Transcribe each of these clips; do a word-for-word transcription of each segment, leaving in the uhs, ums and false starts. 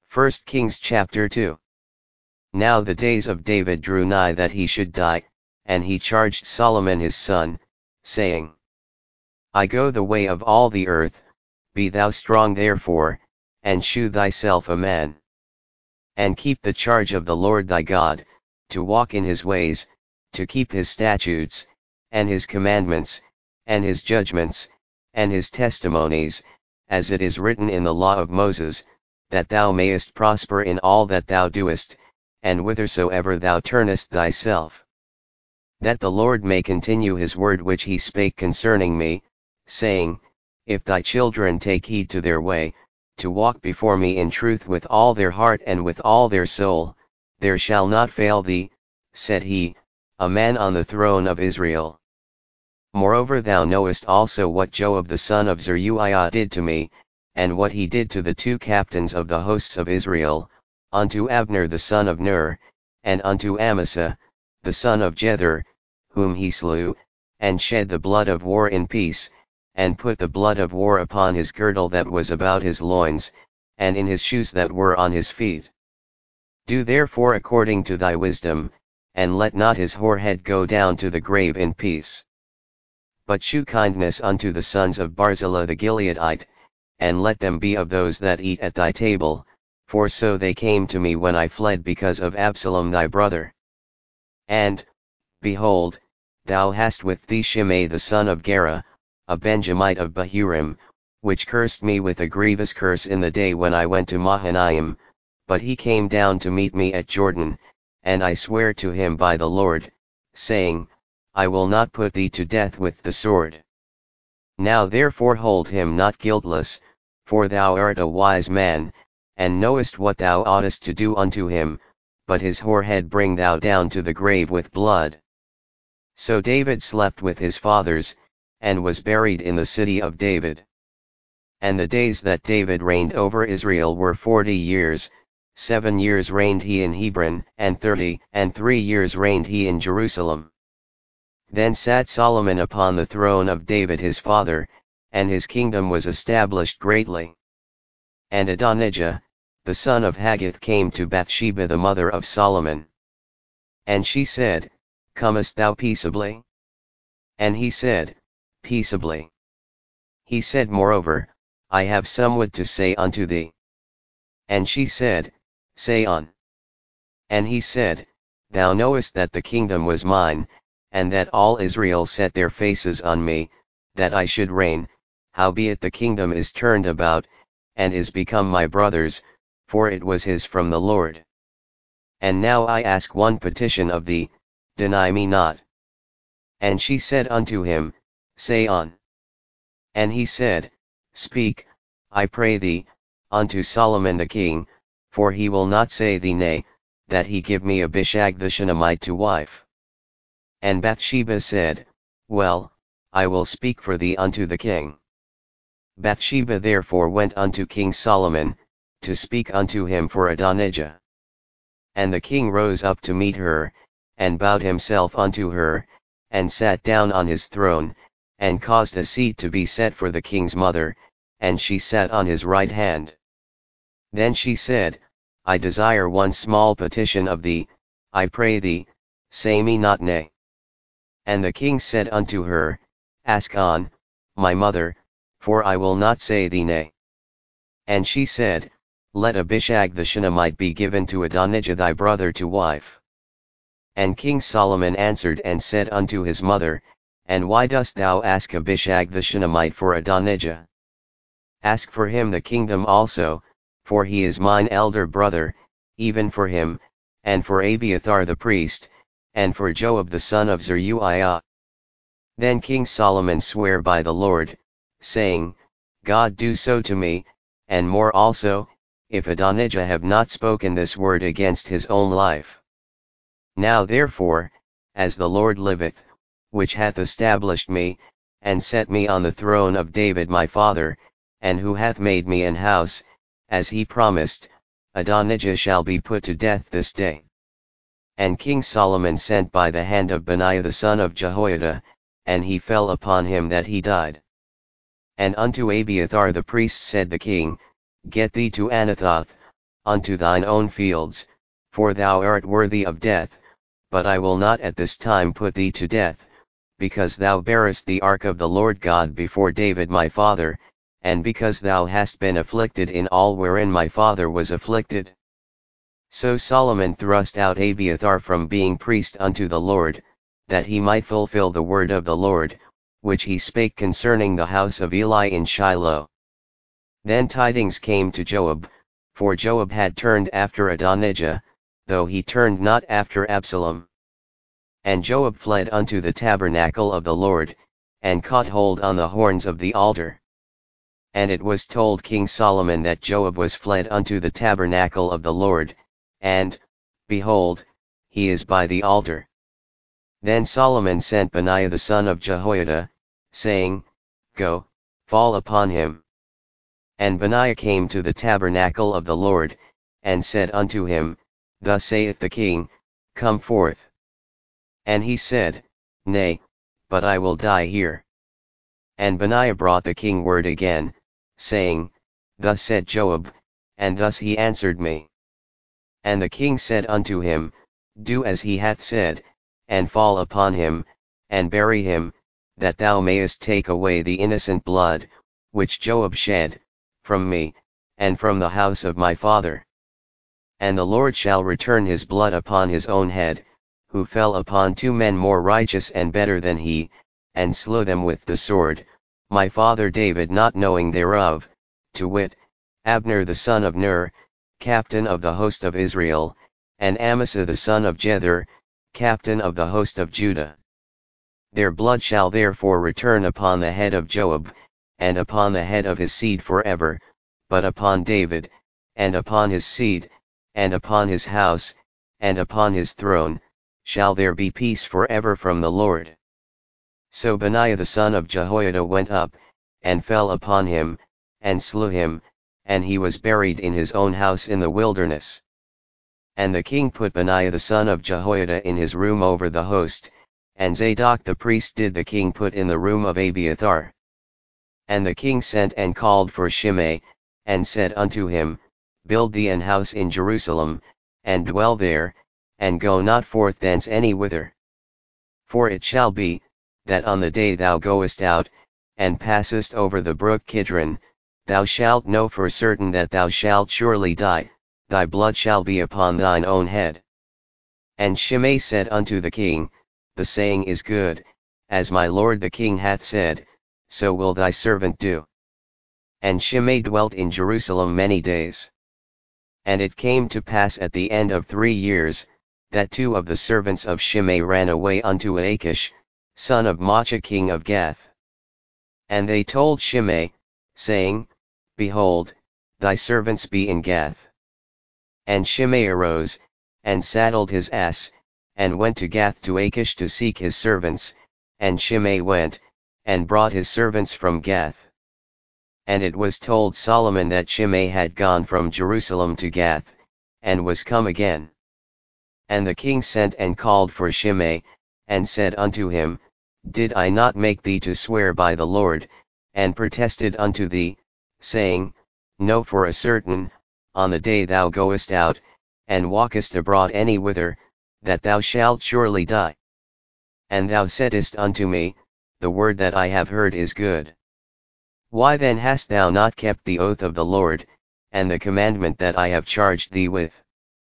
First Kings chapter two. Now the days of David drew nigh that he should die, and he charged Solomon his son, saying, I go the way of all the earth, be thou strong therefore, and shew thyself a man. And keep the charge of the Lord thy God, to walk in his ways, to keep his statutes, and his commandments, and his judgments, and his testimonies, as it is written in the law of Moses, that thou mayest prosper in all that thou doest, and whithersoever thou turnest thyself. That the Lord may continue his word which he spake concerning me, saying, If thy children take heed to their way, to walk before me in truth with all their heart and with all their soul, there shall not fail thee, said he, a man on the throne of Israel. Moreover thou knowest also what Joab the son of Zeruiah did to me, and what he did to the two captains of the hosts of Israel, unto Abner the son of Ner, and unto Amasa, the son of Jether, whom he slew, and shed the blood of war in peace, and put the blood of war upon his girdle that was about his loins, and in his shoes that were on his feet. Do therefore according to thy wisdom, and let not his whorehead go down to the grave in peace. But shew kindness unto the sons of Barzillai the Gileadite, and let them be of those that eat at thy table, for so they came to me when I fled because of Absalom thy brother. And, behold, thou hast with thee Shimei the son of Gera, a Benjamite of Bahurim, which cursed me with a grievous curse in the day when I went to Mahanaim, but he came down to meet me at Jordan, and I swear to him by the Lord, saying, I will not put thee to death with the sword. Now therefore hold him not guiltless, for thou art a wise man, and knowest what thou oughtest to do unto him, but his whorehead bring thou down to the grave with blood. So David slept with his fathers, and was buried in the city of David. And the days that David reigned over Israel were forty years, seven years reigned he in Hebron, and thirty and three years reigned he in Jerusalem. Then sat Solomon upon the throne of David his father, and his kingdom was established greatly. And Adonijah, the son of Haggith, came to Bathsheba the mother of Solomon. And she said, Comest thou peaceably? And he said, Peaceably. He said moreover, I have somewhat to say unto thee. And she said, Say on. And he said, Thou knowest that the kingdom was mine, and that all Israel set their faces on me, that I should reign, howbeit the kingdom is turned about, and is become my brother's, for it was his from the Lord. And now I ask one petition of thee, deny me not. And she said unto him, Say on. And he said, Speak, I pray thee, unto Solomon the king, for he will not say thee nay, that he give me Abishag the Shunammite to wife. And Bathsheba said, Well, I will speak for thee unto the king. Bathsheba therefore went unto King Solomon, to speak unto him for Adonijah. And the king rose up to meet her, and bowed himself unto her, and sat down on his throne, and caused a seat to be set for the king's mother, and she sat on his right hand. Then she said, I desire one small petition of thee, I pray thee, say me not nay. And the king said unto her, Ask on, my mother, for I will not say thee nay. And she said, Let Abishag the Shunammite be given to Adonijah thy brother to wife. And King Solomon answered and said unto his mother, And why dost thou ask Abishag the Shunammite for Adonijah? Ask for him the kingdom also, for he is mine elder brother, even for him, and for Abiathar the priest, and for Joab the son of Zeruiah. Then King Solomon sware by the Lord, saying, God do so to me, and more also, if Adonijah have not spoken this word against his own life. Now therefore, as the Lord liveth, which hath established me, and set me on the throne of David my father, and who hath made me an house, as he promised, Adonijah shall be put to death this day. And King Solomon sent by the hand of Benaiah the son of Jehoiada, and he fell upon him that he died. And unto Abiathar the priest said the king, Get thee to Anathoth, unto thine own fields, for thou art worthy of death, but I will not at this time put thee to death, because thou bearest the ark of the Lord God before David my father, and because thou hast been afflicted in all wherein my father was afflicted. So Solomon thrust out Abiathar from being priest unto the Lord, that he might fulfill the word of the Lord, which he spake concerning the house of Eli in Shiloh. Then tidings came to Joab, for Joab had turned after Adonijah, though he turned not after Absalom. And Joab fled unto the tabernacle of the Lord, and caught hold on the horns of the altar. And it was told King Solomon that Joab was fled unto the tabernacle of the Lord, and, behold, he is by the altar. Then Solomon sent Benaiah the son of Jehoiada, saying, Go, fall upon him. And Benaiah came to the tabernacle of the Lord, and said unto him, Thus saith the king, Come forth. And he said, Nay, but I will die here. And Benaiah brought the king word again, saying, Thus said Joab, and thus he answered me. And the king said unto him, Do as he hath said, and fall upon him, and bury him, that thou mayest take away the innocent blood, which Joab shed, from me, and from the house of my father. And the Lord shall return his blood upon his own head, who fell upon two men more righteous and better than he, and slew them with the sword, my father David not knowing thereof, to wit, Abner the son of Ner, captain of the host of Israel, and Amasa the son of Jether, captain of the host of Judah. Their blood shall therefore return upon the head of Joab, and upon the head of his seed forever, but upon David, and upon his seed, and upon his house, and upon his throne, shall there be peace forever from the Lord. So Benaiah the son of Jehoiada went up, and fell upon him, and slew him, and he was buried in his own house in the wilderness. And the king put Benaiah the son of Jehoiada in his room over the host, and Zadok the priest did the king put in the room of Abiathar. And the king sent and called for Shimei, and said unto him, Build thee an house in Jerusalem, and dwell there, and go not forth thence any whither. For it shall be, that on the day thou goest out, and passest over the brook Kidron, thou shalt know for certain that thou shalt surely die, thy blood shall be upon thine own head. And Shimei said unto the king, The saying is good, as my lord the king hath said, so will thy servant do. And Shimei dwelt in Jerusalem many days. And it came to pass at the end of three years, that two of the servants of Shimei ran away unto Achish, son of Maachah king of Gath. And they told Shimei, saying, Behold, thy servants be in Gath. And Shimei arose, and saddled his ass, and went to Gath to Achish to seek his servants, and Shimei went, and brought his servants from Gath. And it was told Solomon that Shimei had gone from Jerusalem to Gath, and was come again. And the king sent and called for Shimei, and said unto him, Did I not make thee to swear by the Lord, and protested unto thee, saying, Know for a certain, on the day thou goest out, and walkest abroad any whither, that thou shalt surely die? And thou saidst unto me, The word that I have heard is good. Why then hast thou not kept the oath of the Lord, and the commandment that I have charged thee with?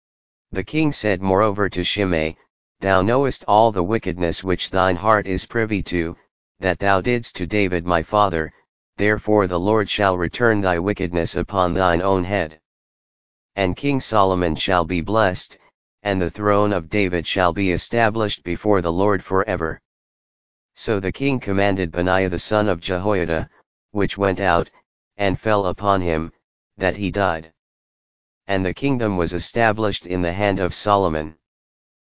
The king said moreover to Shimei, Thou knowest all the wickedness which thine heart is privy to, that thou didst to David my father, therefore the Lord shall return thy wickedness upon thine own head. And King Solomon shall be blessed, and the throne of David shall be established before the Lord forever. So the king commanded Benaiah the son of Jehoiada, which went out, and fell upon him, that he died. And the kingdom was established in the hand of Solomon.